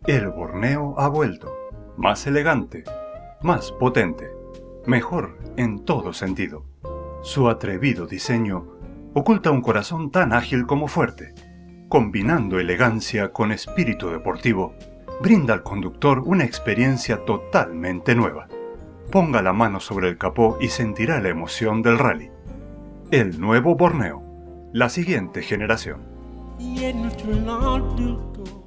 El Borneo ha vuelto, más elegante, más potente, mejor en todo sentido. Su atrevido diseño oculta un corazón tan ágil como fuerte. Combinando elegancia con espíritu deportivo, brinda al conductor una experiencia totalmente nueva. Ponga la mano sobre el capó y sentirá la emoción del rally. El nuevo Borneo, la siguiente generación.